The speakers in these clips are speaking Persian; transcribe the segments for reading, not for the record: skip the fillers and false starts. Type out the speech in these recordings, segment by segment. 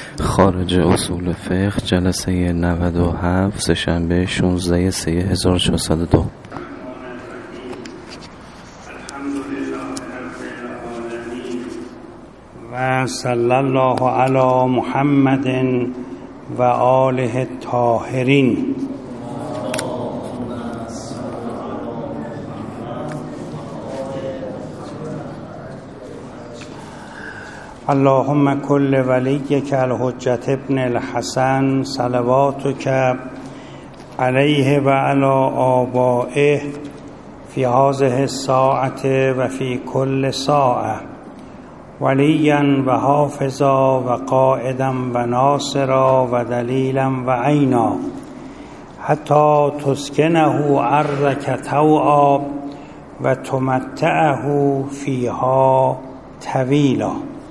خارج اصول فقه جلسه 97 سه‌شنبه 16/3/1402. و صلی الله علی محمد و آله الطاهرین. اللهم کل ولیک الحجة ابن الحسن صلواتک علیه و علی آبائه فی هذه الساعة و فی کل ساعة ولیا و حافظا و قائدا و ناصرا و دلیلا و عینا حتی تسکنه ارضک طوعا و تمتعه فیها طویلا.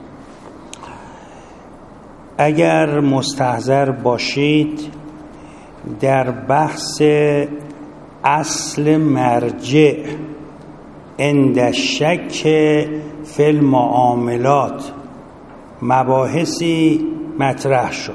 اگر مستحضر باشید در بحث اصل مرجع عند الشک فی المعاملات مباحثی مطرح شد.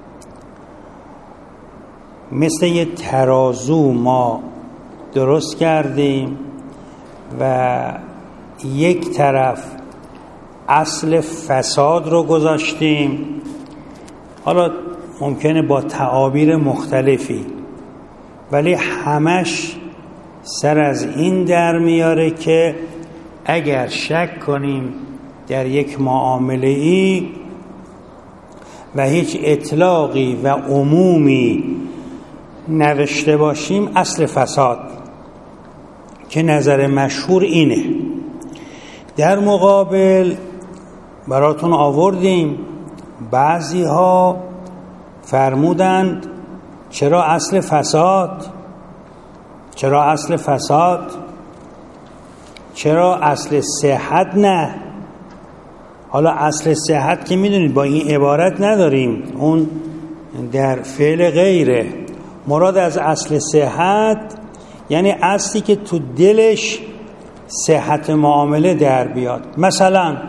مثل یه ترازو ما درست کردیم و یک طرف اصل فساد رو گذاشتیم، حالا ممکنه با تعابیر مختلفی، ولی همش سر از این در میاره که اگر شک کنیم در یک معامله ای و هیچ اطلاقی و عمومی نوشته باشیم اصل فساد، که نظر مشهور اینه. در مقابل براتون آوردیم بعضی ها فرمودند چرا اصل فساد؟ چرا اصل فساد؟ چرا اصل صحت نه؟ حالا اصل صحت که میدونید با این عبارت نداریم، اون در فعل غیره. مراد از اصل صحت یعنی اصلی که تو دلش صحت معامله در بیاد. مثلا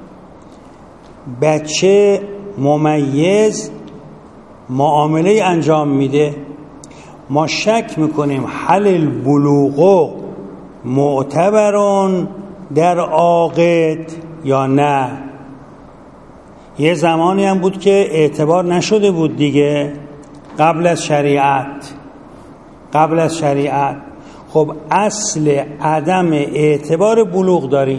بچه ممیز معامله انجام میده، ما شک میکنیم هل البلوغ معتبرون در عاقد یا نه. یه زمانی هم بود که اعتبار نشده بود دیگه، قبل از شریعت. خب اصل عدم اعتبار بلوغ داریم.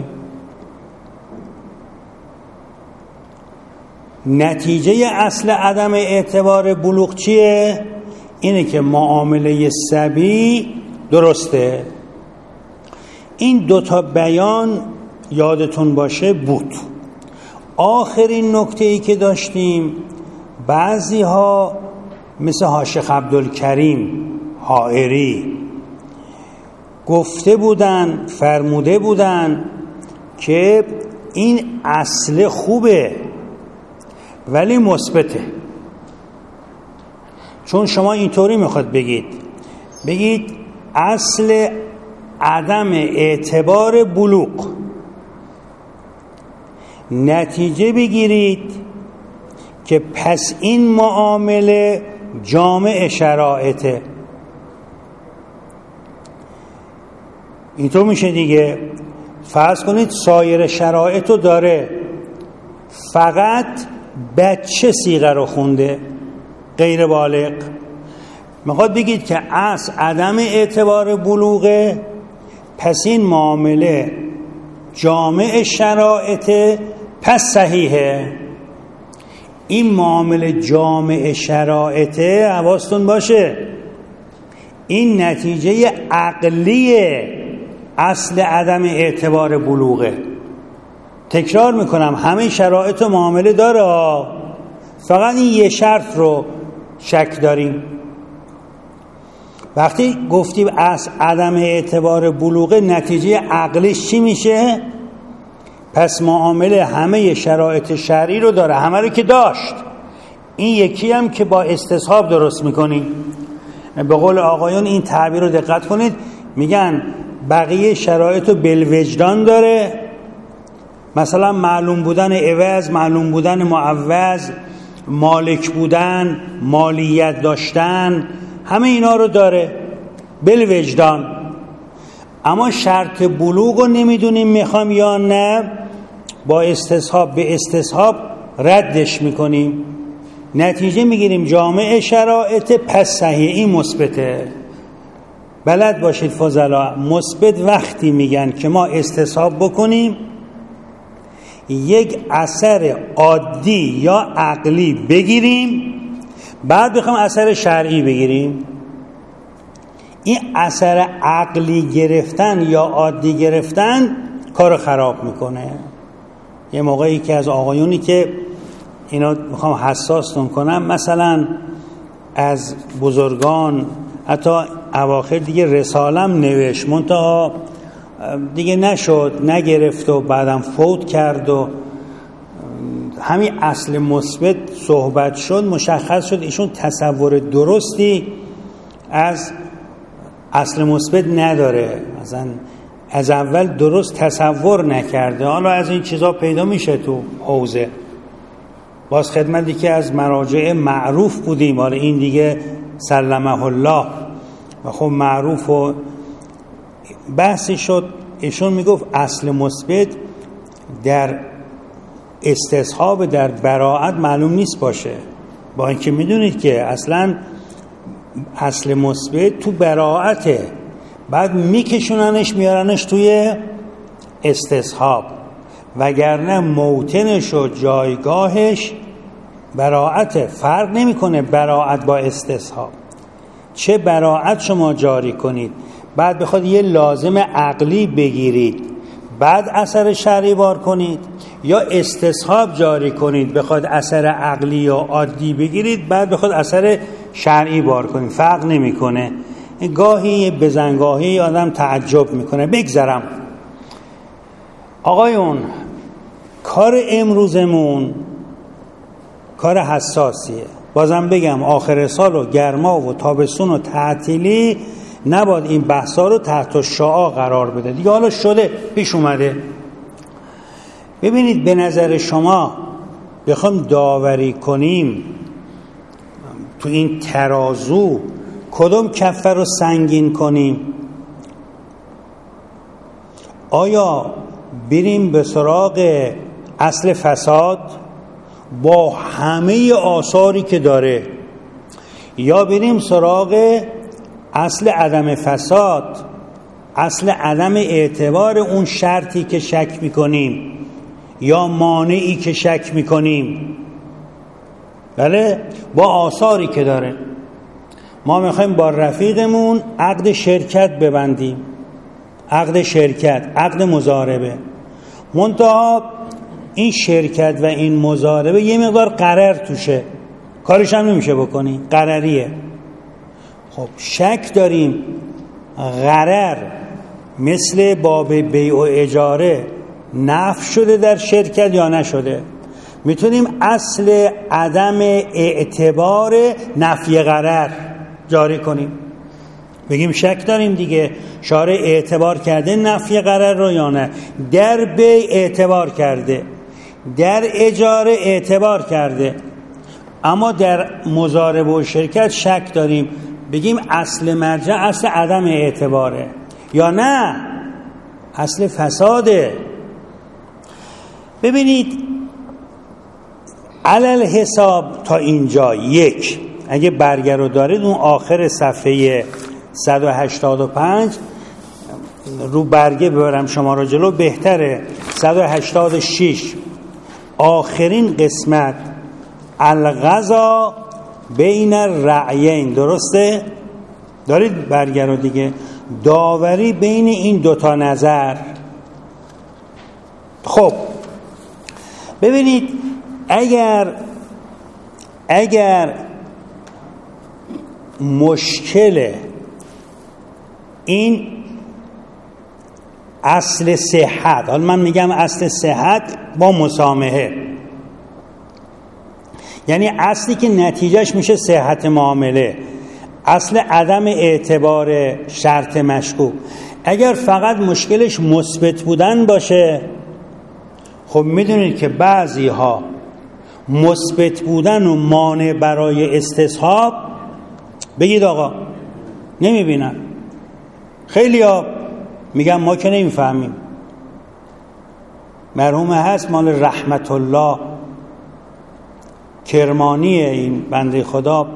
نتیجه اصل عدم اعتبار بلوغ چیه؟ اینه که معامله صبی درسته. این دوتا بیان یادتون باشه بود. آخرین نکته‌ای که داشتیم، بعضی ها مثل حاشیه عبدالکریم حائری گفته بودن، فرموده بودن که این اصل خوبه ولی مثبته. چون شما اینطوری میخواد بگید اصل عدم اعتبار بلوغ، نتیجه بگیرید که پس این معامله جامع شرایطه. اینطور میشه دیگه. فرض کنید سایر شرایطو داره، فقط بچه صیغه رو خونده، غیر بالغ. میخواد بگید که اصل عدم اعتبار بلوغه، پس این معامله جامع شرایطه، پس صحیحه. این معامله جامع شرایطه، حواستون باشه این نتیجه عقلی اصل عدم اعتبار بلوغه. تکرار میکنم همه شرایط و معامله داره، فقط این یه شرط رو شک داریم. وقتی گفتیم اصل عدم اعتبار بلوغه، نتیجه عقلیش چی میشه؟ پس معامله همه شرایط شرعی رو داره، همه رو که داشت. این یکی هم که با استصحاب درست میکنی. به قول آقایون این تعبیر رو دقت کنید، میگن بقیه شرایط رو بالوجدان داره، مثلا معلوم بودن عوض، معلوم بودن معوض، مالک بودن، مالیت داشتن، همه اینا رو داره بالوجدان. اما شرط بلوغ رو نمیدونیم میخوام یا نه، با استصحاب به استصحاب ردش میکنیم، نتیجه میگیریم جامع شرایط پس صحیح. این مثبته. بلد باشید فضلا، مثبت وقتی میگن که ما استصحاب بکنیم یک اثر عادی یا عقلی بگیریم بعد بخوام اثر شرعی بگیریم. این اثر عقلی گرفتن یا عادی گرفتن کار خراب میکنه. یه موقعی که از آقایونی که اینا میخوام حساستون کنم، مثلا از بزرگان حتی اواخر دیگه رسالم نوشت منتها دیگه نشد، نگرفت و بعدم فوت کرد و همین اصل مثبت صحبت شد، مشخص شد ایشون تصور درستی از اصل مثبت نداره، مثلا از اول درست تصور نکرده. حالا از این چیزا پیدا میشه تو حوزه. باز خدمتی که از مراجع معروف بودیم، حالا این دیگه سلمه الله و خب معروف و بحثی شد. ایشون میگفت اصل مثبت در استصحاب در براءت معلوم نیست باشه، با اینکه میدونید که اصلا اصل مثبت تو براءته، بعد میکشوننش میارنش توی استصحاب، وگرنه موطنش و جایگاهش براءته. فرق نمیکنه براءت با استصحاب. چه براءت شما جاری کنید بعد بخواد یه لازم عقلی بگیرید بعد اثر شرعی بار کنید، یا استصحاب جاری کنید بخواد اثر عقلی یا عادی بگیرید بعد بخواد اثر شرعی بار کنید، فرق نمیکنه. گاهی بزنگاهی آدم تعجب میکنه. بگذرم آقایون، کار امروزمون کار حساسیه. بازم بگم آخر سال و گرما و تابستون و تعطیلی نباید این بحثا رو تحت شعاع قرار بده دیگه. حالا شده، پیش اومده. ببینید به نظر شما بخوام داوری کنیم تو این ترازو کدوم کفه رو سنگین کنیم؟ آیا بریم به سراغ اصل فساد با همه آثاری که داره، یا بریم سراغ اصل عدم فساد، اصل عدم اعتبار اون شرطی که شک میکنیم یا مانعی که شک میکنیم؟ بله، با آثاری که داره. ما میخوایم با رفیقمون عقد شرکت ببندیم، عقد شرکت، عقد مضاربه، منتها این شرکت و این مضاربه یه مقدار قرار توشه، کارش هم نمیشه بکنی، قرریه. خب شک داریم قرار مثل باب بیع و اجاره نفی شده در شرکت یا نشده. میتونیم اصل عدم اعتبار نفی قرار جاری کنیم، بگیم شک داریم دیگه، شارع اعتبار کرده نفی قرار رو یا نه. در بیع اعتبار کرده، در اجاره اعتبار کرده، اما در مضاربه و شرکت شک داریم، بگیم اصل مرجع اصل عدم اعتباره یا نه اصل فساده. ببینید علل حساب تا اینجا یک، اگه برگه رو دارید اون آخر صفحه 185 رو برگه ببرم شما رو جلو بهتره. 186 آخرین قسمت، القضا بین الرأیین، درسته؟ دارید برگه رو دیگه، داوری بین این دوتا نظر. خب ببینید اگر مشکل این اصل صحت، حالا من میگم اصل صحت با مسامحه، یعنی اصلی که نتیجهش میشه صحت معامله، اصل عدم اعتبار شرط مشکوک، اگر فقط مشکلش مثبت بودن باشه، خب میدونید که بعضی ها مثبت بودن و مانع برای استصحاب، بگید آقا نمیبینن. خیلی ها میگن ما که نمیفهمیم. مرحوم هست مال رحمت الله کرمانی، این بنده خدا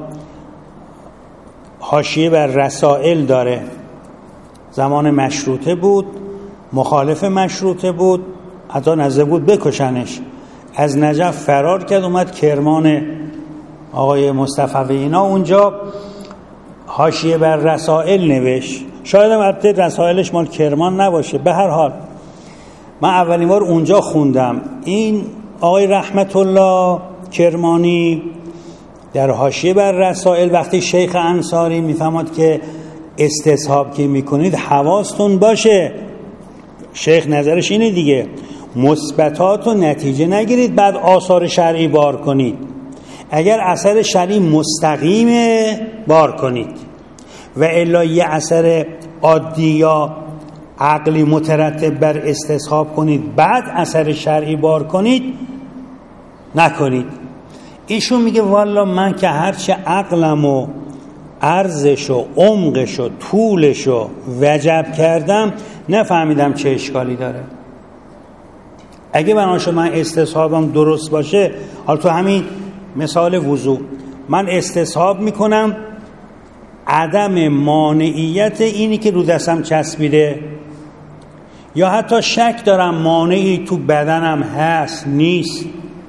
حاشیه بر رسائل داره، زمان مشروطه بود، مخالف مشروطه بود، حتی نزدیک بود بکشنش. از نجف فرار کرد، اومد کرمان آقای مصطفی اینا، اونجا حاشیه بر رسائل نوشت. شاید هم البته رسائلش مال کرمان نباشه. به هر حال من اولین بار اونجا خوندم. این آقای رحمت الله کرمانی در حاشیه بر رسائل وقتی شیخ انصاری میفهمد که استصحاب که میکنید حواستون باشه، شیخ نظرش اینه دیگه، مثبتات و نتیجه نگیرید بعد آثار شرعی بار کنید. اگر اثر شرعی مستقیمه بار کنید و الا یه اثر عادی یا عقلی مترتب بر استصحاب کنید بعد اثر شرعی بار کنید، نکنید. ایشون میگه والا من که هرچه عقلم و عرضش و عمقش و طولش و وجب کردم نفهمیدم چه اشکالی داره. اگه بناشو من استصحابم درست باشه، حالا تو همین مثال وضو من استصحاب میکنم عدم مانعیت اینی که رو دستم چسبیده، یا حتی شک دارم مانعی تو بدنم هست نیست.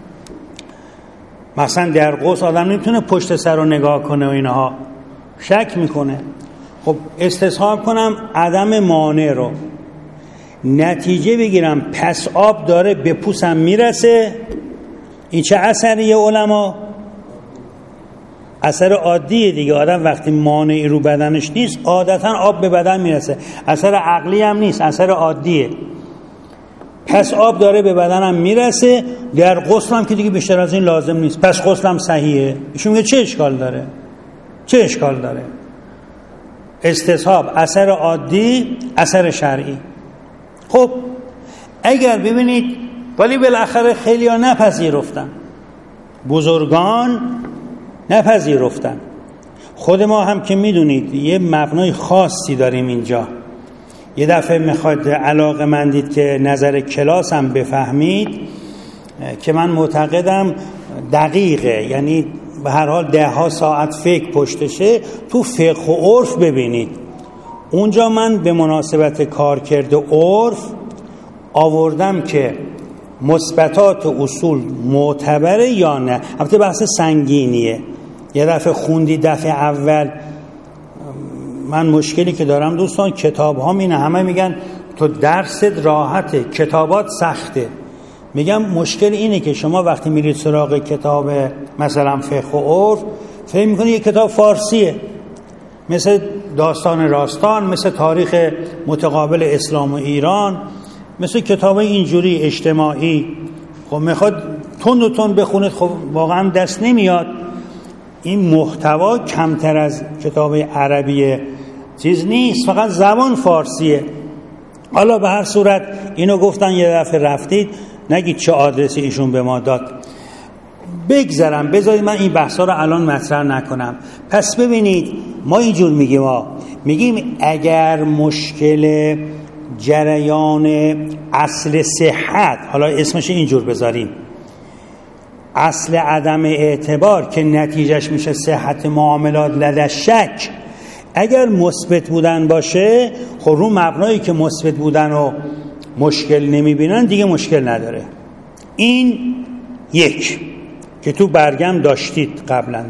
مثلا در غسل آدم نمیتونه پشت سر رو نگاه کنه و اینها، شک میکنه. خب استصحاب کنم عدم مانع رو، نتیجه بگیرم پس آب داره به پوستم میرسه. این چه اثریه علما؟ اثر عادیه دیگه. آدم وقتی مانعی رو بدنش نیست عادتا آب به بدن میرسه، اثر عقلی هم نیست، اثر عادیه. پس آب داره به بدنم میرسه، در غسلم که دیگه بیشتر از این لازم نیست، پس غسلم صحیحه. ایشون میگه چه اشکال داره؟ چه اشکال داره؟ استصحاب اثر عادی، اثر شرعی. خب اگر ببینید، ولی بالاخره خیلی ها نپذیرفتن، بزرگان نپذیرفتن. خود ما هم که میدونید یه مبنای خاصی داریم اینجا. یه دفعه میخواید علاقه‌مندید که نظر کلاس هم بفهمید که من معتقدم دقیقه، یعنی به هر حال 10 ساعت فقه پشتشه، تو فقه و عرف ببینید. اونجا من به مناسبت کارکرد عرف آوردم که مثبتات اصول معتبره یا نه. البته بحث سنگینیه. یه دفعه خوندی دفعه اول، من مشکلی که دارم دوستان کتاب ها اینه، همه میگن تو درست راحته، کتابات سخته. میگم مشکل اینه که شما وقتی میرید سراغ کتاب مثلا فقه و عرف فهم میکنی یه کتاب فارسیه، مثل داستان راستان، مثل تاریخ متقابل اسلام و ایران، مثل کتاب اینجوری اجتماعی. خب میخواد تند و تند بخونید، خب واقعا دست نمیاد. این محتوا کمتر از کتاب عربی چیز نیست، فقط زبان فارسیه. حالا به هر صورت اینو گفتن، یه دفعه رفتید نگید چه آدرسی ایشون به ما داد. بگذارم، بذارید من این بحثا رو الان مطرح نکنم. پس ببینید ما اینجور میگیم اگر مشکل جریان اصل صحت، حالا اسمش اینجور بذاریم، اصل عدم اعتبار که نتیجهش میشه صحت معاملات لدى شک، اگر مثبت بودن باشه، خب رو مبنایی که مثبت بودن و مشکل نمیبینن دیگه مشکل نداره. این یک که تو برگم داشتید قبلا.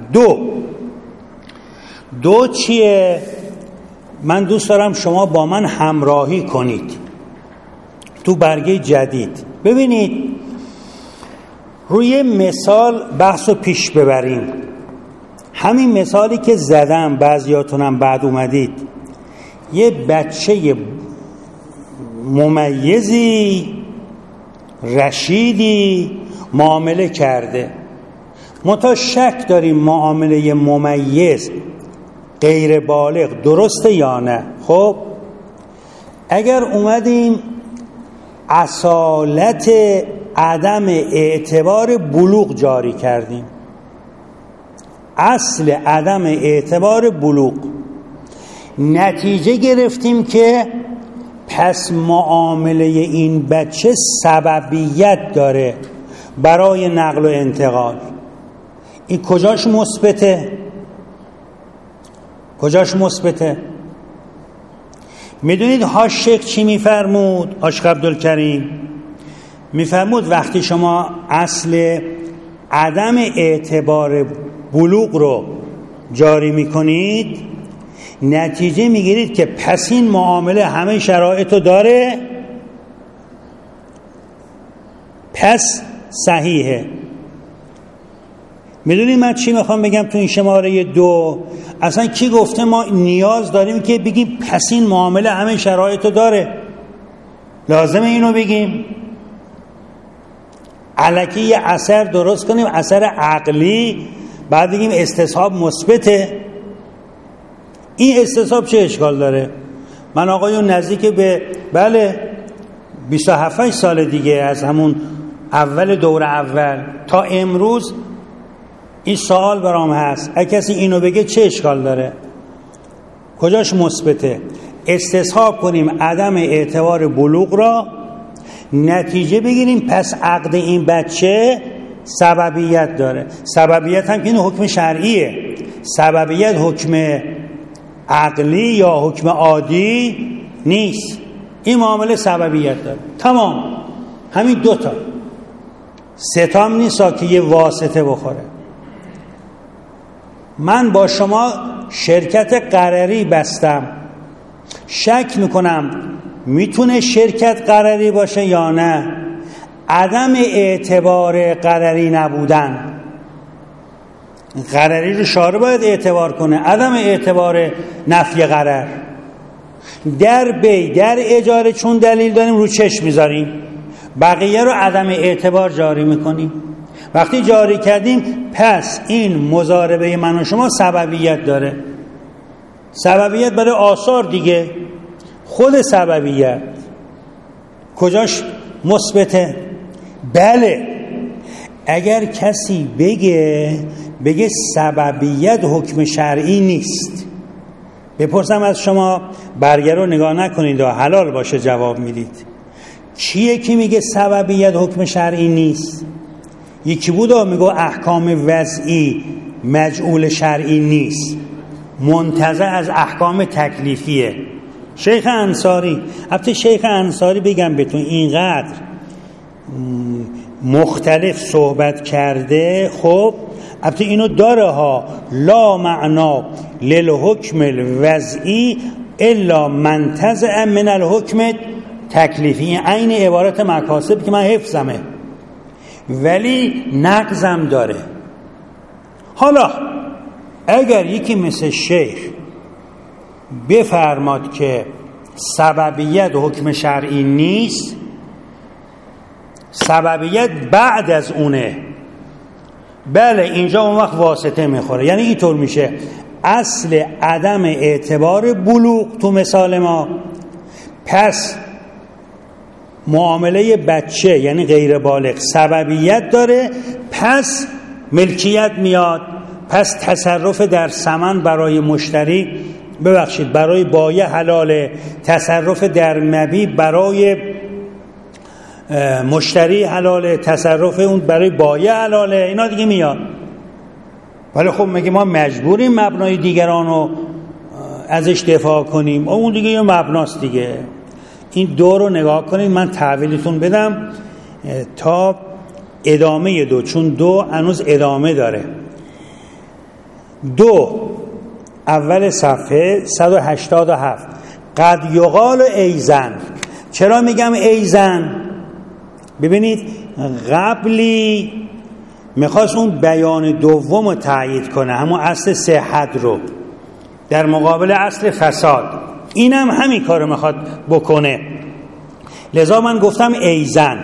دو چیه؟ من دوست دارم شما با من همراهی کنید تو برگه جدید. ببینید روی مثال بحثو پیش ببریم. همین مثالی که زدم، بعضیاتونم بعد اومدید، یه بچه ممیزی رشیدی معامله کرده، منتها شک داریم معامله ممیز غیر بالغ درسته یا نه. خب اگر اومدیم اصالت عدم اعتبار بلوغ جاری کردیم. اصل عدم اعتبار بلوغ. نتیجه گرفتیم که پس معامله این بچه سببیت داره برای نقل و انتقال. این کجاش مثبته؟ کجاش مثبته؟ میدونید حاشیه چی میفرمود؟ عاشق عبدالکریم میفرمود وقتی شما اصل عدم اعتبار بلوغ رو جاری میکنید، نتیجه میگیرید که پس این معامله همه شرایط رو داره، پس صحیحه. میدونید من چی میخوام بگم تو این شماره 2؟ اصلا کی گفته ما نیاز داریم که بگیم پس این معامله همه شرایط رو داره؟ لازمه اینو بگیم؟ الکی یه اثر درست کنیم، اثر عقلی، بعد بگیم استصحاب مثبته؟ این استصحاب چه اشکال داره؟ من آقایون نزدیک به 27 سال دیگه از همون اول دور اول تا امروز این سوال برام هست. اگه کسی اینو بگه چه اشکال داره؟ کجاش مثبته؟ استصحاب کنیم عدم اعتبار بلوغ را، نتیجه بگیریم پس عقد این بچه سببیت داره. سببیت هم که این حکم شرعیه. سببیت حکم عقلی یا حکم عادی نیست. این معامله سببیت داره. تمام. همین 2 تا. 3 تا هم نیست که یه واسطه بخوره. من با شما شرکت قراری بستم، شک میکنم میتونه شرکت قراری باشه یا نه. عدم اعتبار قراری نبودن، قراری رو شارع باید اعتبار کنه، عدم اعتبار نفی قرار. در بی در اجاره چون دلیل داریم رو چشم میذاریم، بقیه رو عدم اعتبار جاری میکنیم. وقتی جاری کردیم پس این مضاربه من و شما سببیت داره. سببیت برای آثار دیگه. خود سببیت کجاش مثبته؟ بله، اگر کسی بگه سببیت حکم شرعی نیست، بپرسم از شما، برگه رو نگاه نکنید و حلال باشه جواب میدید. کیه که میگه سببیت حکم شرعی نیست؟ یکی بود میگه احکام وضعی مجعول شرعی نیست، منتزع از احکام تکلیفیه. شیخ انصاری، البته شیخ انصاری بگم بهتون اینقدر مختلف صحبت کرده، خب البته اینو داره ها، لا معنا للحکم الوضعی الا منتزع من الحکم تکلیفی. عین عبارت مکاسب که من حفظمه، ولی نقضم داره. حالا اگر یکی مثل شیخ بفرماد که سببیت حکم شرعی نیست، سببیت بعد از اونه، بله اینجا اون وقت واسطه میخوره. یعنی اینطور میشه اصل عدم اعتبار بلوغ تو مثال ما، پس معامله بچه یعنی غیر بالغ سببیت داره، پس ملکیت میاد، پس تصرف در ثمن برای مشتری، برای بایع حلاله، تصرف در مبیع برای مشتری حلاله، تصرف اون برای بایع حلاله، اینا دیگه میاد. ولی خب مگه ما مجبوریم مبنای دیگران رو ازش دفاع کنیم؟ اون دیگه یه مبناست دیگه. این 2 رو نگاه کنید، من تحویلتون بدم تا ادامه 2، چون 2 هنوز ادامه داره. 2 اول صفحه 187. قد یقال ایزن. چرا میگم ایزن؟ ببینید قبلی میخواست اون بیان دوم رو تأیید کنه، همون اصل صحت رو در مقابل اصل فساد. اینم همین کارو میخواد بکنه، لذا من گفتم ایزن.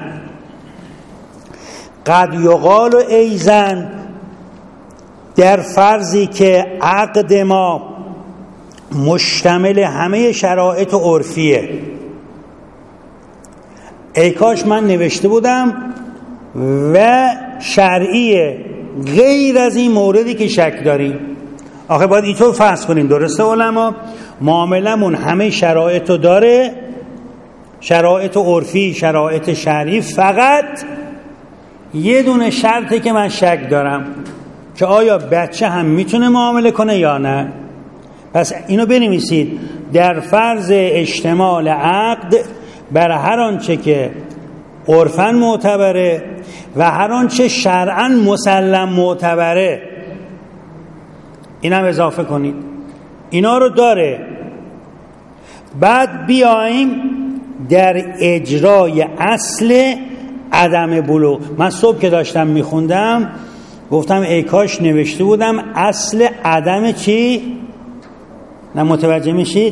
قد یقال ایزن در فرضی که عقد ما مشتمل همه شرایط عرفیه. ای کاش من نوشته بودم و شرعیه، غیر از این موردی که شک داریم. آخه باید اینطور فرض کنیم، درسته علما؟ معاملمون همه شرایطو داره، شرایط عرفی، شرایط شرعی، فقط یه دونه شرطه که من شک دارم که آیا بچه هم میتونه معامله کنه یا نه. پس اینو بنویسید: در فرض اشتمال عقد بر هر آنچه که عرفاً معتبره و هر آنچه شرعاً مسلم معتبره. اینم اضافه کنید، اینا رو داره. بعد بیایم در اجرای اصل عدم بلوغ. من صبح که داشتم میخوندم گفتم ای کاش نوشته بودم اصل عدم چی؟ نه متوجه میشید؟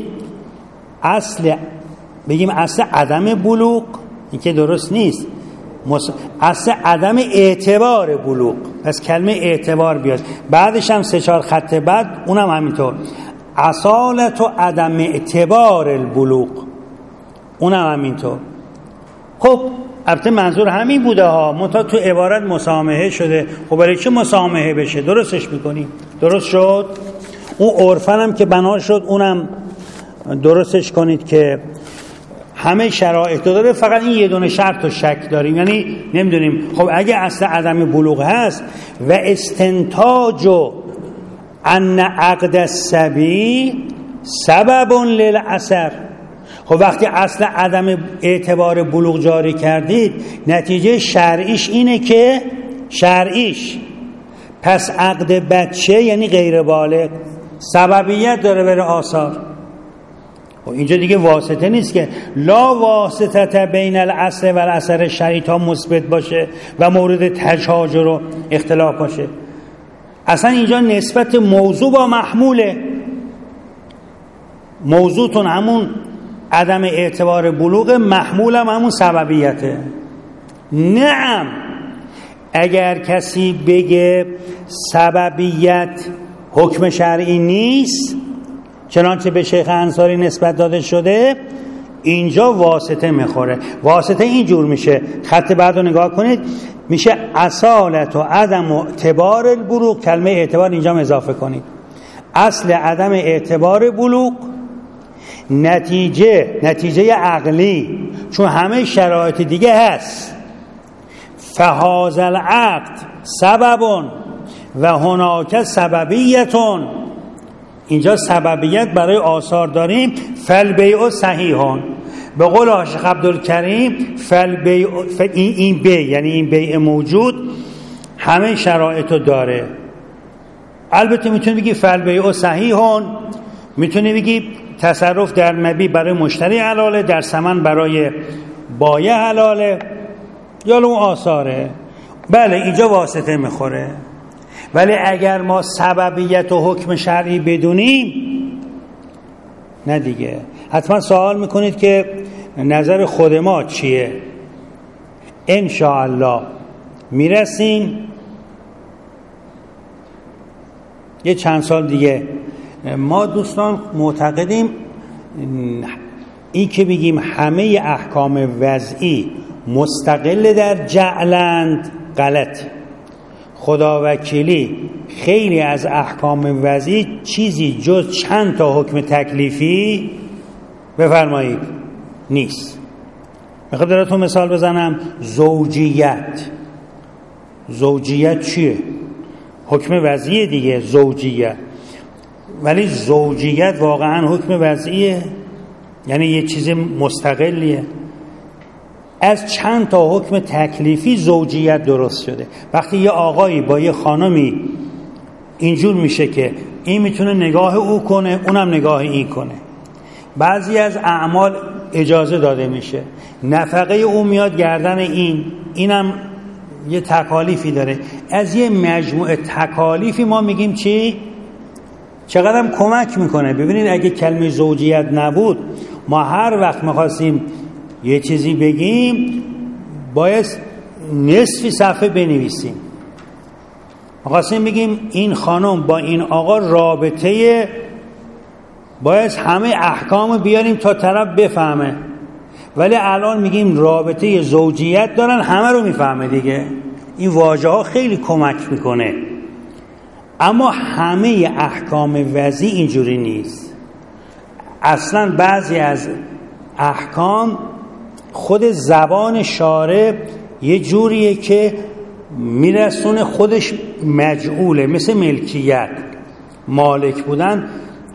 بگیم اصل عدم بلوغ، این که درست نیست. اصل عدم اعتبار بلوغ. پس کلمه اعتبار بیاد، بعدش هم 3-4 خط بعد اونم همینطور، اصالت و عدم اعتبار البلوغ، اونم همینطور. خب البته منظور همین بوده ها، منتها تو عبارت مسامحه شده. خب برای چه مسامحه بشه؟ درستش میکنیم. درست شد. اون عرفن هم که بنا شد اونم درستش کنید که همه شرایط داره، فقط این یه دونه شرط و شک داریم، یعنی نمیدونیم. خب اگه اصل عدم بلوغ هست و استنتاج ان عقد الصبی سبب للعسر، خب وقتی اصل عدم اعتبار بلوغ جاری کردید، نتیجه شرعیش اینه که شرعیش پس عقد بچه یعنی غیر بالغ سببیت داره بره آثار. و اینجا دیگه واسطه نیست که لا واسطه بین الاصل و الاثر شرعی تا مثبت باشه و مورد تشاجر و اختلاف باشه. اصلا اینجا نسبت موضوع با محموله. موضوعتون همون عدم اعتبار بلوغ، محمول هم همون سببیته. نعم اگر کسی بگه سببیت حکم شرعی نیست چنانچه به شیخ انصاری نسبت داده شده، اینجا واسطه میخوره. واسطه اینجور میشه، خط بعد رو نگاه کنید، میشه اصالت و عدم اعتبار البلوغ. کلمه اعتبار اینجا اضافه کنید. اصل عدم اعتبار بلوغ نتیجه عقلی، چون همه شرایط دیگه هست. فهذا العقد سبب و هناک سببیتون، اینجا سببیت برای آثار داریم. فالبیع صحیحون، به قول شیخ عبدالکریم فالبیع، این بیع یعنی این بیع موجود همه شرایطو داره. البته میتونی بگی فالبیع صحیحون، میتونی بگی تصرف در مبیع برای مشتری حلاله، در ثمن برای بایع حلاله، یا اون آثاره. بله اینجا واسطه میخوره. ولی اگر ما سببیت و حکم شرعی بدونیم، نه دیگه. حتما سوال میکنید که نظر خود ما چیه؟ انشاءالله میرسیم یه چند سال دیگه. ما دوستان معتقدیم این که بگیم همه احکام وضعی مستقل در جعلند غلط. خداوکیلی خیلی از احکام وضعی چیزی جز چند تا حکم تکلیفی بفرمایید نیست. میخوام براتون مثال بزنم. زوجیت چیه؟ حکم وضعی دیگه زوجیت. ولی زوجیت واقعا حکم وضعیه؟ یعنی یه چیز مستقلیه؟ از چند تا حکم تکلیفی زوجیت درست شده. وقتی یه آقایی با یه خانمی اینجور میشه که این میتونه نگاه او کنه، اونم نگاه این کنه، بعضی از اعمال اجازه داده میشه، نفقه او میاد گردن اینم یه تکالیفی داره. از یه مجموعه تکالیفی ما میگیم چی؟ چقدرم کمک میکنه. ببینید اگه کلمه زوجیت نبود، ما هر وقت میخواستیم یه چیزی بگیم باید نصفی صفحه بنویسیم. میخواستیم بگیم این خانم با این آقا رابطه، باید همه احکام بیاریم تا طرف بفهمه. ولی الان میگیم رابطه زوجیت دارن، همه رو میفهمه دیگه. این واژه ها خیلی کمک میکنه. اما همه احکام وضعی اینجوری نیست. اصلا بعضی از احکام خود زبان شارع یه جوریه که میرسونه خودش مجعوله، مثل ملکیت، مالک بودن.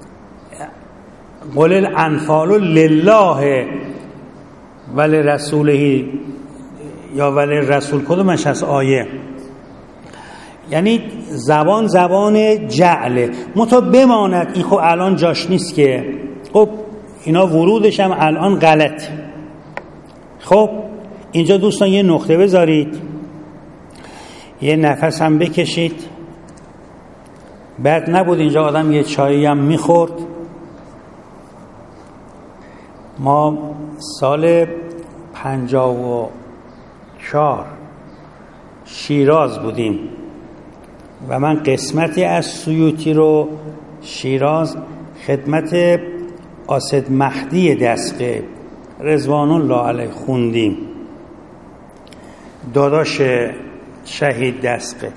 قل الانفال لله ولی رسوله یا ولی رسول، کدومش از آیه؟ یعنی زبان جعله. متا بماند این خب الان جاش نیست که، خب اینا ورودش هم الان غلط. خب اینجا دوستان یه نقطه بذارید، یه نفس هم بکشید. بد نبود اینجا آدم یه چایی هم میخورد. ما سال 54 شیراز بودیم و من قسمتی از سیوطی رو شیراز خدمت آسد مهدی دسقه رضوان الله علیه خوندیم، داداش شهید دسقه.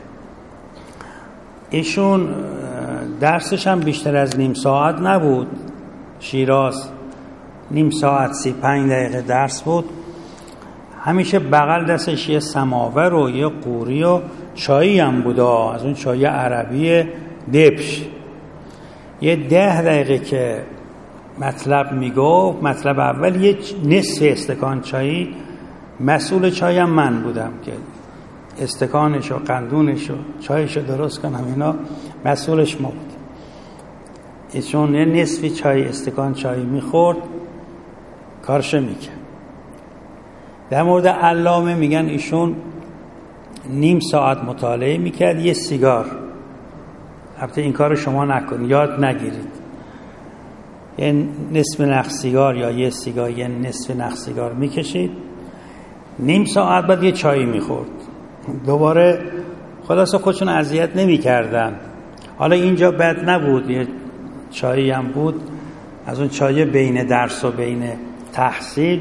ایشون درسش هم بیشتر از نیم ساعت نبود. شیراز نیم ساعت 35 دقیقه درس بود. همیشه بغل دستش یه سماور و یه قوری و چایی هم بود، از اون چای عربی دبش. یه 10 دقیقه که مطلب میگفت، مطلب اول یه نصف استکان چایی، مسئول چای هم من بودم که استکانش و قندونش و چایش رو درست کنم، اینا مسئولش ما بود. ایشون یه نصفی چای استکان چای میخورد، کارش میکرد. در مورد علامه میگن ایشون نیم ساعت مطالعه میکرد، یه سیگار. البته این کار شما نکنید، یاد نگیرید. یه نصف نخ سیگار یا یه سیگار، یه نصف نخ سیگار میکشید، نیم ساعت بعد یه چایی میخورد. دوباره خلاصه خودشون اذیت نمیکردن. حالا اینجا بد نبود، یه چایی هم بود، از اون چای بین درس و بین تحصیل.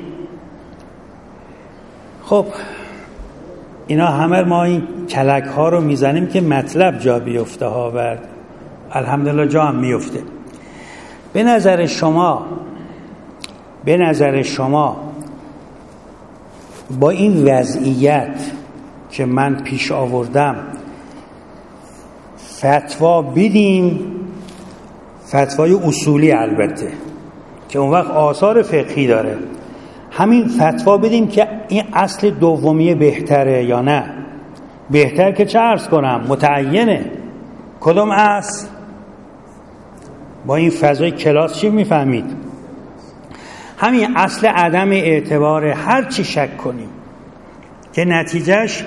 خب اینا همه ما این کلک ها رو میزنیم که مطلب جا بیفته ها، و الحمدلله جا هم میفته. به نظر شما با این وضعیت که من پیش آوردم فتوا بدیم، فتوای اصولی البته که اون وقت آثار فقهی داره، همین فتوا بدیم که این اصل دومیه بهتره یا نه؟ بهتر که چه عرض کنم، متعینه. کدوم اصل؟ با این فضای کلاس چی میفهمید؟ همین اصل عدم اعتبار. هر چی شک کنیم که نتیجهش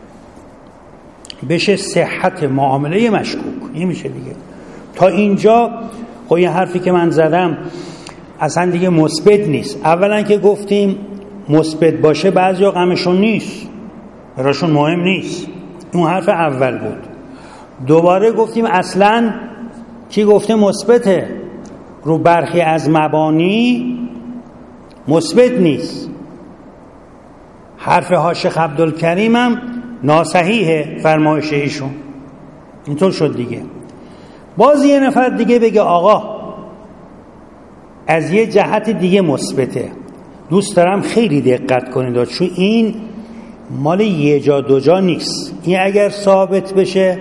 بشه صحت معامله مشکوک، این میشه دیگه. تا اینجا خب این حرفی که من زدم اصلا دیگه مثبت نیست. اولا که گفتیم مثبت باشه بعضیا غمشون نیست، براشون مهم نیست، اون حرف اول بود. دوباره گفتیم اصلا کی گفته مثبته؟ رو برخی از مبانی مثبت نیست. حرف شیخ عبدالکریم هم ناصحیحه، فرمایش ایشون. اینطور شد دیگه. باز یه نفر دیگه بگه آقا از یه جهت دیگه مثبته. دوست دارم خیلی دقت کنید، چون این مال یه جا دو جا نیست. این اگر ثابت بشه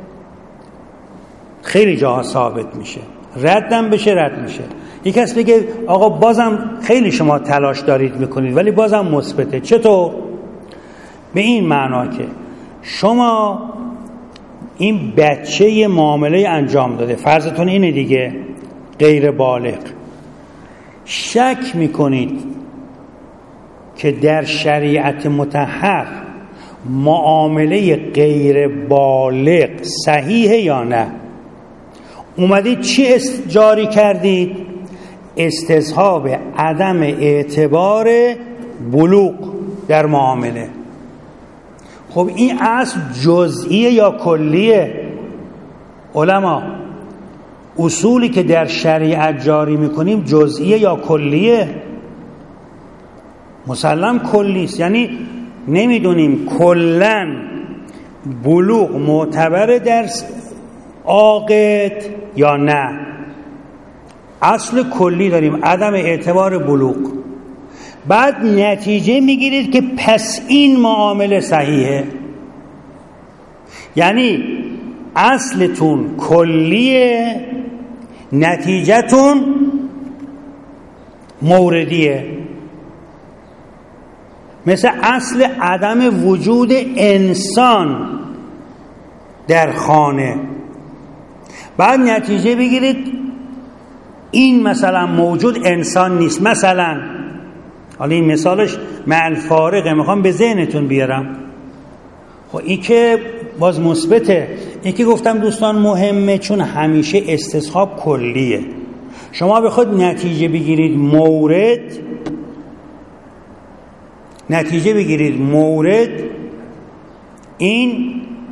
خیلی جاها ثابت میشه، ردم بشه رد میشه. یک کس بگه آقا بازم خیلی شما تلاش دارید میکنید ولی بازم مثبته. چطور؟ به این معنا که شما این بچه معامله انجام داده، فرضتون اینه دیگه، غیر بالغ، شک میکنید که در شریعت مطهر معامله غیر بالغ صحیحه یا نه. اومدید چی جاری کردید؟ استصحاب عدم اعتبار بلوغ در معامله. خب این اصل جزئیه یا کلیه؟ علما اصولی که در شریعت جاری میکنیم جزئیه یا کلیه؟ مسلم کلی است، یعنی نمیدونیم کلن بلوغ معتبر در عاقد یا نه. اصل کلی داریم، عدم اعتبار بلوغ. بعد نتیجه میگیرید که پس این معامله صحیحه، یعنی اصلتون کلیه، نتیجهتون موردیه. مثل اصل عدم وجود انسان در خانه، بعد نتیجه بگیرید این مثلا موجود انسان نیست. مثلا حالا این مثالش مع الفارقه، میخوام به ذهنتون بیارم. خب این که باز مثبته. این که گفتم دوستان مهمه، چون همیشه استصحاب کلیه. شما بخواید نتیجه بگیرید مورد، نتیجه بگیرید مورد، این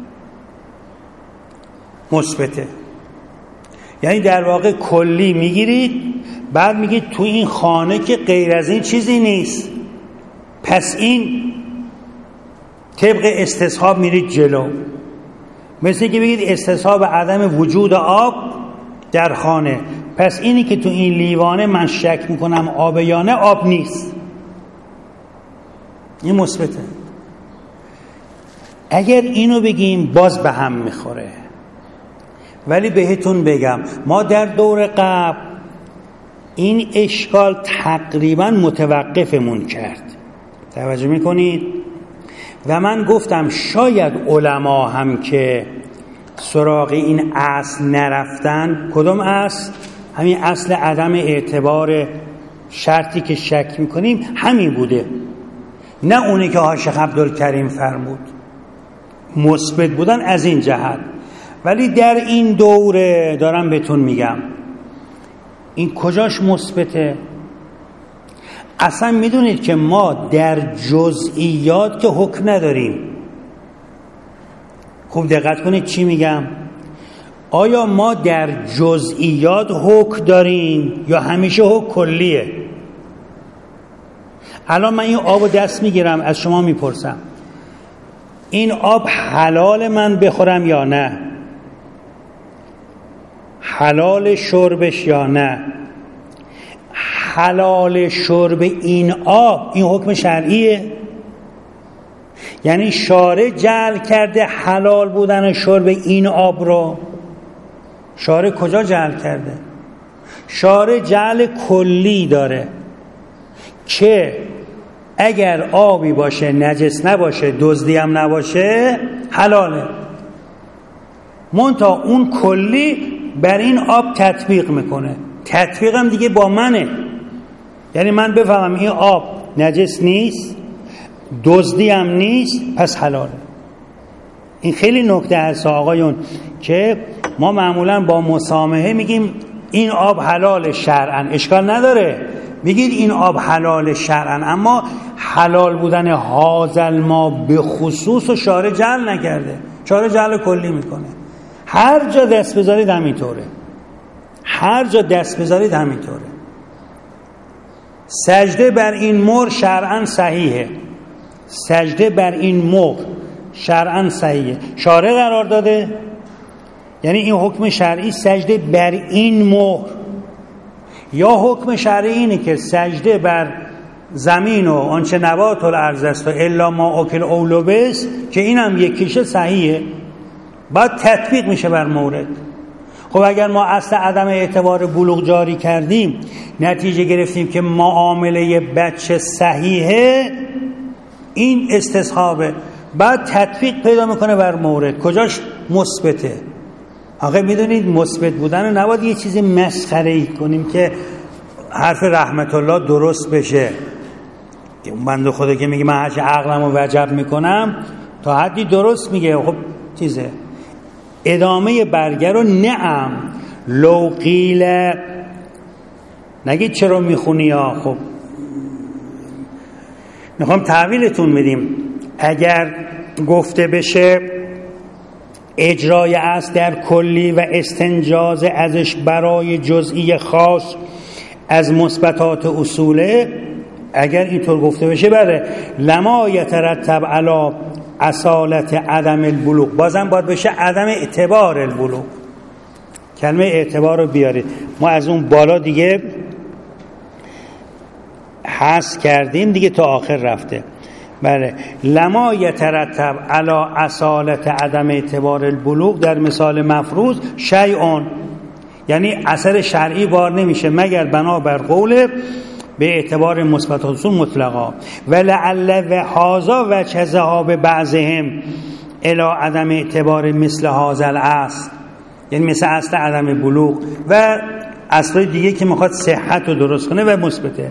مثبته. یعنی در واقع کلی میگیرید، بعد میگید تو این خانه که غیر از این چیزی نیست، پس این طبق استصحاب میرید جلو. مثل که بگید استصحاب عدم وجود آب در خانه، پس اینی که تو این لیوانه من شک میکنم آب یا نه، آب نیست. این مثبته. اگر اینو بگیم باز به هم میخوره. ولی بهتون بگم ما در دور قبل این اشکال تقریبا متوقفمون کرد. توجه میکنید؟ و من گفتم شاید علما هم که سراغ این اصل نرفتن. کدوم اصل؟ همین اصل عدم اعتبار شرطی که شک میکنیم همین بوده، نه اونی که شیخ عبدالکریم فرمود. مثبت بودن از این جهت. ولی در این دوره دارم بهتون میگم این کجاش مثبته. اصلا میدونید که ما در جزئیات که حکم نداریم. خوب دقت کنید چی میگم. آیا ما در جزئیات حکم داریم یا همیشه حکم کلیه؟ الان من این آب دست میگیرم، از شما میپرسم این آب حلال من بخورم یا نه؟ حلال شربش یا نه؟ حلال شرب این آب این حکم شرعیه؟ یعنی شارع جعل کرده حلال بودن شرب این آب رو. شارع کجا جعل کرده؟ شارع جعل کلی داره که اگر آبی باشه نجس نباشه دزدی هم نباشه حلاله. منتها اون کلی بر این آب تطبیق میکنه. تطبیق هم دیگه با منه، یعنی من بفهمم این آب نجس نیست دزدی هم نیست پس حلاله. این خیلی نکته هست آقایون که ما معمولا با مسامحه میگیم این آب حلال شرعاً، اشکال نداره میگید این آب حلال شرعاً، اما حلال بودن هازل ما به خصوص و شارع جعل نکرده، شارع جعل کلی میکنه. هر جا دست بذارید همینطوره، هر جا دست بذارید همینطوره. سجده بر این مهر شرعاً صحیحه، سجده بر این مهر شرعاً صحیحه. شارع قرار داده، یعنی این حکم شرعی سجده بر این مهر. یا حکم شرعی اینه که سجده بر زمین و آنچه نبات الارض است و الا ما اکل او لبس، که اینم یکیشه صحیحه، بعد تطبیق میشه بر مورد. خب اگر ما اصل عدم اعتبار بلوغ جاری کردیم، نتیجه گرفتیم که معامله بچه صحیحه، این استصحابه، بعد تطبیق پیدا میکنه بر مورد. کجاش مثبته؟ آخه میدونید مثبت بودن نباید یه چیزی مسخره‌ای کنیم که حرف رحمت الله درست بشه. اون بنده خدا که میگه من هرچی عقلمو وجب میکنم تا حدی درست میگه، خب چیزه. ادامه برگر رو نعم لو قیل، نگید چرا میخونی ها. خب میخوام تحویلتون میدیم. اگر گفته بشه اجرای اصل در کلی و استنجاز ازش برای جزئی خاص از مثبتات اصوله، اگر اینطور گفته بشه بله لما یترتب علی اصالت عدم البلوغ، بازم باید بشه عدم اعتبار البلوغ. کلمه اعتبار رو بیارید، ما از اون بالا دیگه حذف کردیم دیگه تا آخر رفته. بله لما یترتب علی اصالت عدم اعتبار البلوغ در مثال مفروض شیئون، یعنی اثر شرعی بار نمیشه مگر بنابر قول به اعتبار مثبت اصول مطلقا. ولعل و هذا وجه ذهاب بعضهم الی عدم اعتبار مثل هذا الاصل، یعنی مثل اصل عدم بلوغ و اصل دیگه که میخواد صحت رو درست کنه و مثبته.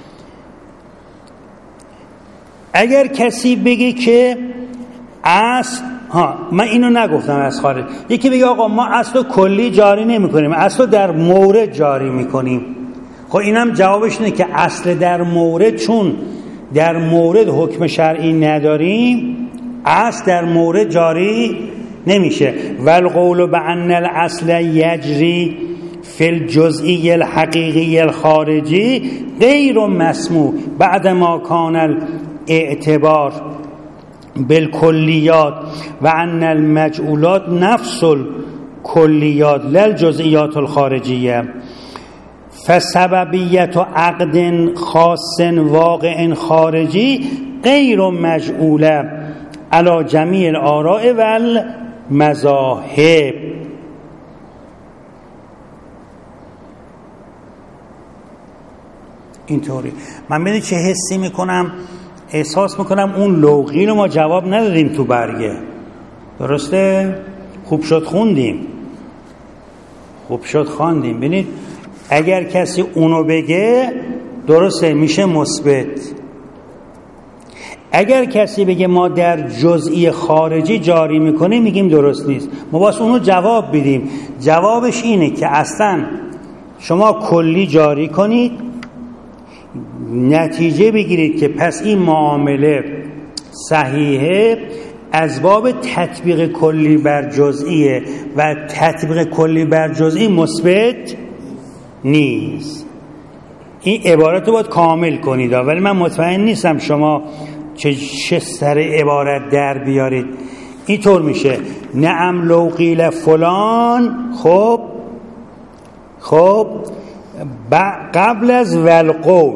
اگر کسی بگه که اصل من اینو نگفتم از خارج، یکی بگه آقا ما اصل کلی جاری نمی کنیم، اصل در مورد جاری میکنیم، خب اینم جوابش اینه که اصل در مورد، چون در مورد حکم شرعی نداریم اصل در مورد جاری نمیشه. والقول بان الاصل یجری فی الجزئی الحقیقی الخارجی غیر مسموع بعد ما کان الاعتبار بالکلیات و ان المجعولات نفس الکلیات للجزئیات الخارجیه. فسببیت عقد خاص واقع خارجی غیر مجعوله علی جمیع الاراء والمذاهب. اینطوری من ببینید چه حسی میکنم، احساس میکنم اون لوقی رو ما جواب ندادیم تو برگه، درسته؟ خوب شد خوندیم، خوب شد خواندیم. ببینید اگر کسی اونو بگه درسته میشه مثبت، اگر کسی بگه ما در جزئی خارجی جاری میکنیم میگیم درست نیست، ما باید اونو جواب بدیم. جوابش اینه که اصلا شما کلی جاری کنید، نتیجه بگیرید که پس این معامله صحیحه از باب تطبیق کلی بر جزئیه و تطبیق کلی بر جزئی مثبت نیست. این عبارت رو باید کامل کنید، ولی من مطمئن نیستم شما چه سر عبارت در بیارید. اینطور میشه نعم لو قیل فلان، خب قبل از والقول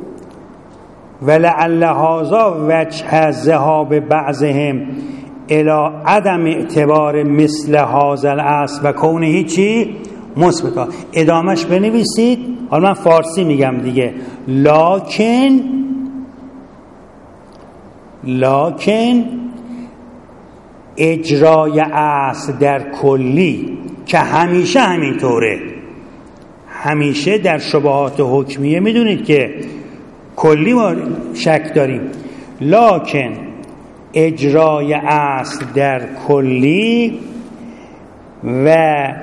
ولعل هذا وجه ذهاب بعضهم الی عدم اعتبار مثل هذا الاصل و کونه هیچی مثبتا. ادامش بنویسید، حالا من فارسی میگم دیگه. لکن اجرای اصل در کلی که همیشه همینطوره، همیشه در شبهات حکمیه میدونید که کلی ما شک داریم، لکن اجرای اصل در کلی و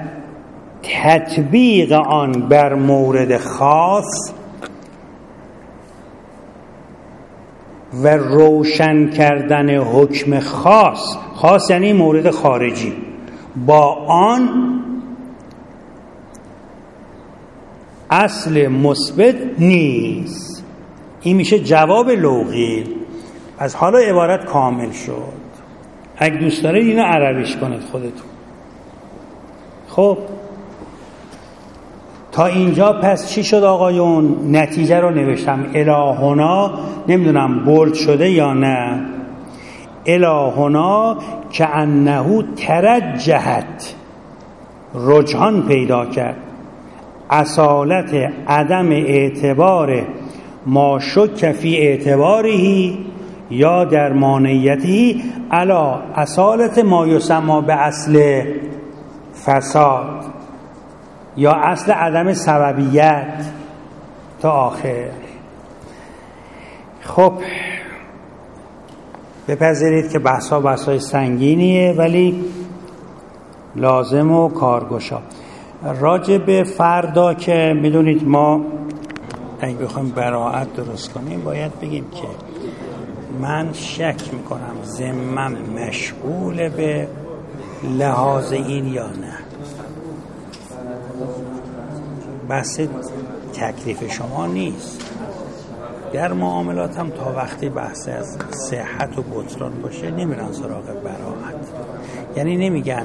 تطبیق آن بر مورد خاص و روشن کردن حکم خاص یعنی مورد خارجی با آن اصل مثبت نیست. این میشه جواب لوقی. از حالا عبارت کامل شد. اگه دوست دارید اینو عربیش کنید خودتون. خب تا اینجا پس چی شد آقایون؟ نتیجه رو نوشتم. الهنا نمیدونم بولد شده یا نه. الهنا که انه ترجحت، رجحان پیدا کرد، اصالت عدم اعتبار ما شک فی اعتبارهی یا در مانعیتی علا اصالت ما یسمى به اصل فساد یا اصل عدم سببیت تا آخر. خب بپذیرید که بحثای سنگینیه ولی لازم و کارگشا. راجع به فردا که میدونید ما اگه بخوایم براءت درست کنیم باید بگیم که من شک میکنم ذمم مشغول به لحاظ این یا نه. بحث تکلیف شما نیست، در معاملات هم تا وقتی بحث از صحت و بطلان باشه نمیرن سراغ براءت. یعنی نمیگن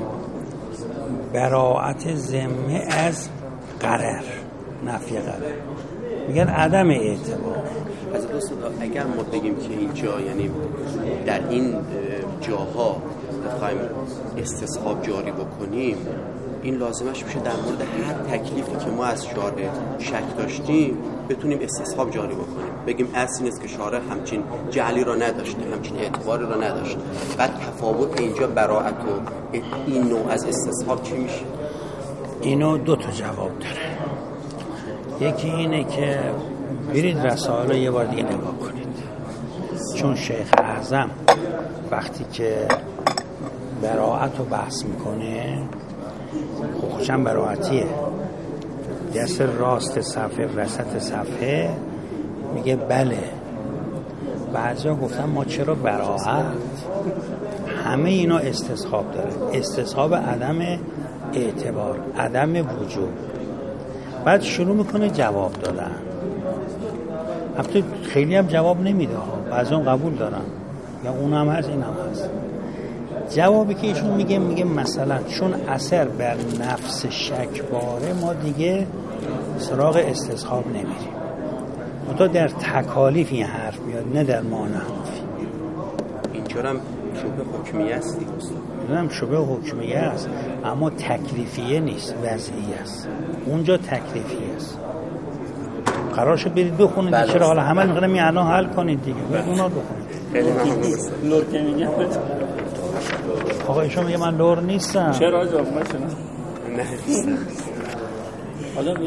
براءت ذمه از قرار، نفی قرار، میگن عدم اعتبار. از دوست اگر ما بگیم که اینجا یعنی در این جاها بخوایم استصحاب جاری بکنیم، این لازمش میشه در مورد هر تکلیفی که ما از شارع شک داشتیم بتونیم استصحاب جاری بکنیم، بگیم اصل نیست که شارع همچین جعلی را نداشته، همچین اعتباری را نداشته. بعد تفاوت اینجا براءت و این نوع از استصحاب چی میشه؟ اینو دو تا جواب داره. یکی اینه که برید رسائل رو یه بار دیگه نگاه کنید، چون شیخ اعظم وقتی که براءت رو بحث میکنه خوشم براءتیه، دست راست صفحه وسط صفحه میگه بله. بعضیا گفتن ما چرا براءت؟ همه اینا استصحاب داره، استصحاب عدم اعتبار، عدم وجود. بعد شروع میکنه جواب دادن. البته خیلی هم جواب نمیده، بعضی قبول دارن، یا اون هم هست این هم هست. جوابی که ایشون میگه مثلا چون اثر بر نفس شک باره ما دیگه سراغ استصحاب نمیریم. منتها در تکالیف این حرف میاد، نه در مانع. اینجا هم شبه حکمیه است دیگه. هم شبه حکمیه است، اما تکلیفیه نیست، وضعیه است. اونجا تکلیفیه است. قرارش برید بخونید. بله. چرا حالا همه میگن می الان حل کنید دیگه، برید اونا بخونید. خیلی ممنون. لور که میگه آقا ایشون میگه من لور نیستم. چرا جواب نشدم؟ نه حالا